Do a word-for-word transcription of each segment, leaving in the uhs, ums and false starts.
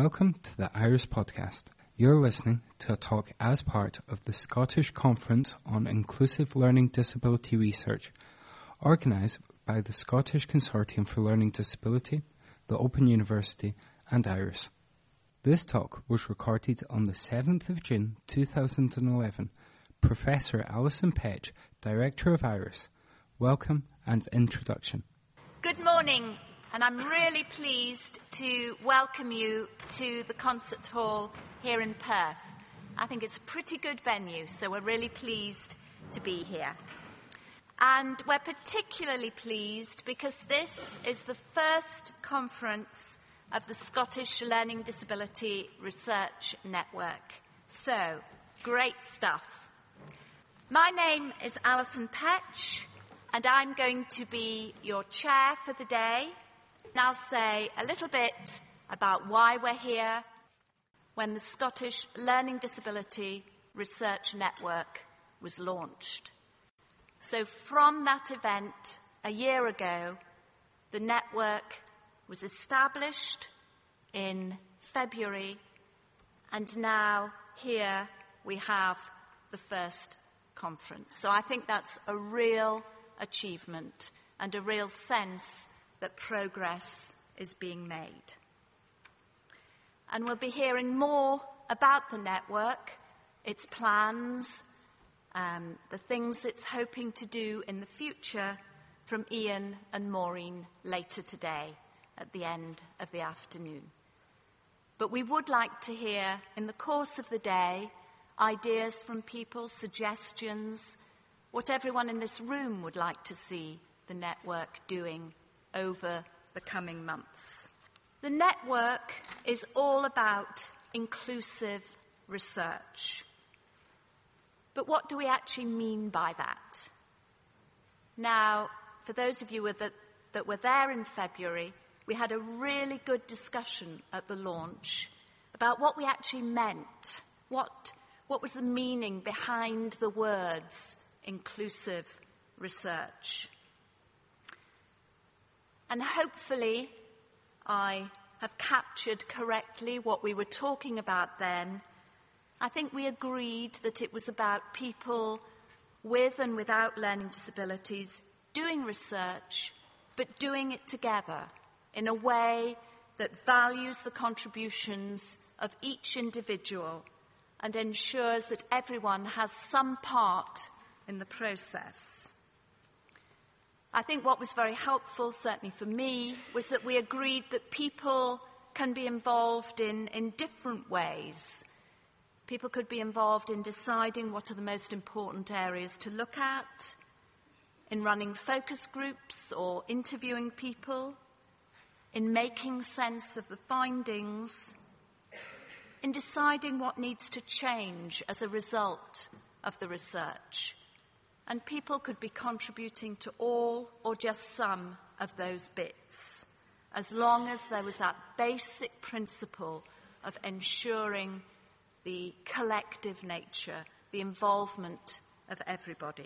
Welcome to the IRIS podcast. You're listening to a talk as part of the Scottish Conference on Inclusive Learning Disability Research, organised by the Scottish Consortium for Learning Disability, the Open University and IRIS. This talk was recorded on the seventh of June two thousand eleven. Professor Alison Petch, Director of IRIS. Welcome and introduction. Good morning, and I'm really pleased to welcome you to the concert hall here in Perth. I think it's a pretty good venue, so we're really pleased to be here. And we're particularly pleased because this is the first conference of the Scottish Learning Disability Research Network. So, great stuff. My name is Alison Petch, and I'm going to be your chair for the day. And I'll say a little bit about why we're here when the Scottish Learning Disability Research Network was launched. So from that event a year ago, the network was established in February, and now here we have the first conference. So I think that's a real achievement and a real sense that progress is being made. And we'll be hearing more about the network, its plans, um, the things it's hoping to do in the future from Ian and Maureen later today at the end of the afternoon. But we would like to hear in the course of the day ideas from people, suggestions, what everyone in this room would like to see the network doing over the coming months. The network is all about inclusive research. But what do we actually mean by that? Now, for those of you that, that were there in February, we had a really good discussion at the launch about what we actually meant, what, what was the meaning behind the words inclusive research. And hopefully I have captured correctly what we were talking about then. I think we agreed that it was about people with and without learning disabilities doing research, but doing it together in a way that values the contributions of each individual and ensures that everyone has some part in the process. I think what was very helpful, certainly for me, was that we agreed that people can be involved in, in different ways. People could be involved in deciding what are the most important areas to look at, in running focus groups or interviewing people, in making sense of the findings, in deciding what needs to change as a result of the research. And people could be contributing to all or just some of those bits, as long as there was that basic principle of ensuring the collective nature, the involvement of everybody.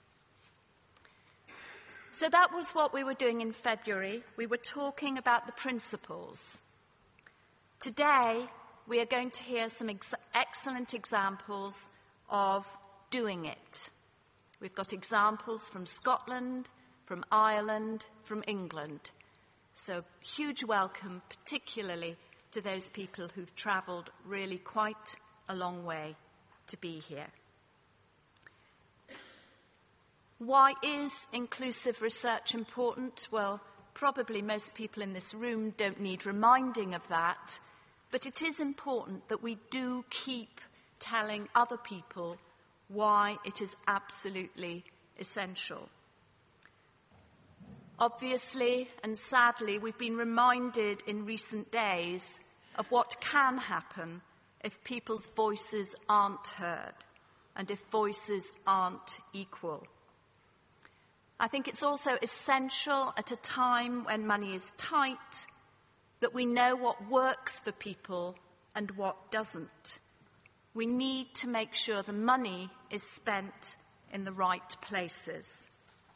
So that was what we were doing in February. We were talking about the principles. Today, we are going to hear some ex- excellent examples of doing it. We've got examples from Scotland, from Ireland, from England. So huge welcome, particularly to those people who've travelled really quite a long way to be here. Why is inclusive research important? Well, probably most people in this room don't need reminding of that, but it is important that we do keep telling other people why it is absolutely essential. Obviously and sadly, we've been reminded in recent days of what can happen if people's voices aren't heard and if voices aren't equal. I think it's also essential at a time when money is tight that we know what works for people and what doesn't. We need to make sure the money is spent in the right places.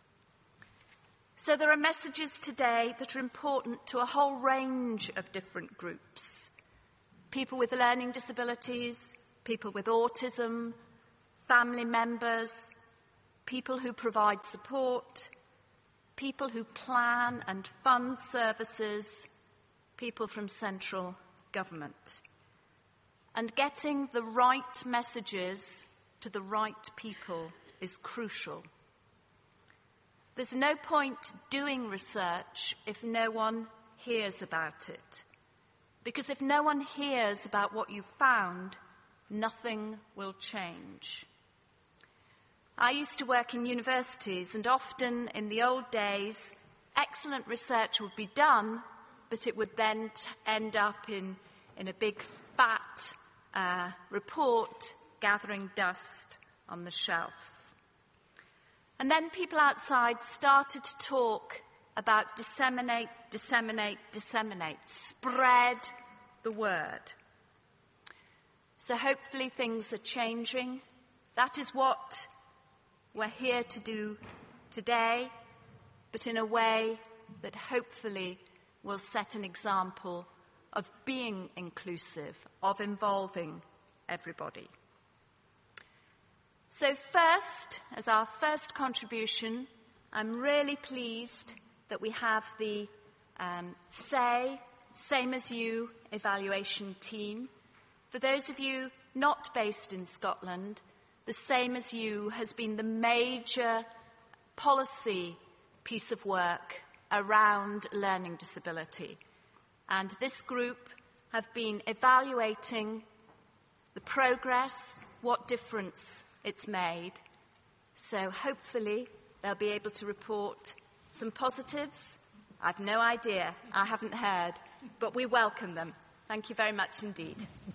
So there are messages today that are important to a whole range of different groups. people with learning disabilities, people with autism, family members, people who provide support, people who plan and fund services, people from central government. And getting the right messages to the right people is crucial. There's no point doing research if no one hears about it. Because if no one hears about what you've found, nothing will change. I used to work in universities, and often in the old days, excellent research would be done, but it would then t- end up in, in a big fat uh, report gathering dust on the shelf. And then people outside started to talk about disseminate, disseminate, disseminate, spread the word. So hopefully things are changing. That is what we're here to do today, but in a way that hopefully will set an example of being inclusive, of involving everybody. So first, as our first contribution, I'm really pleased that we have the um, SAY, Same as You evaluation team. For those of you not based in Scotland, the Same as You has been the major policy piece of work around learning disability. And this group have been evaluating the progress, what difference it's made. So hopefully they'll be able to report some positives. I've no idea. I haven't heard. But we welcome them. Thank you very much indeed.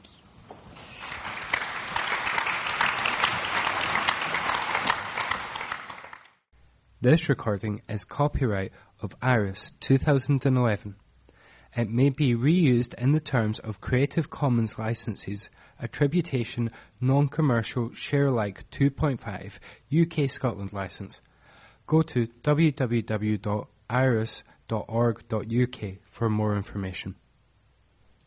This recording is copyright of IRIS two thousand eleven. It may be reused in the terms of Creative Commons licenses, attribution, non-commercial, share-alike two point five, U K Scotland licence. Go to w w w dot iris dot org dot u k for more information.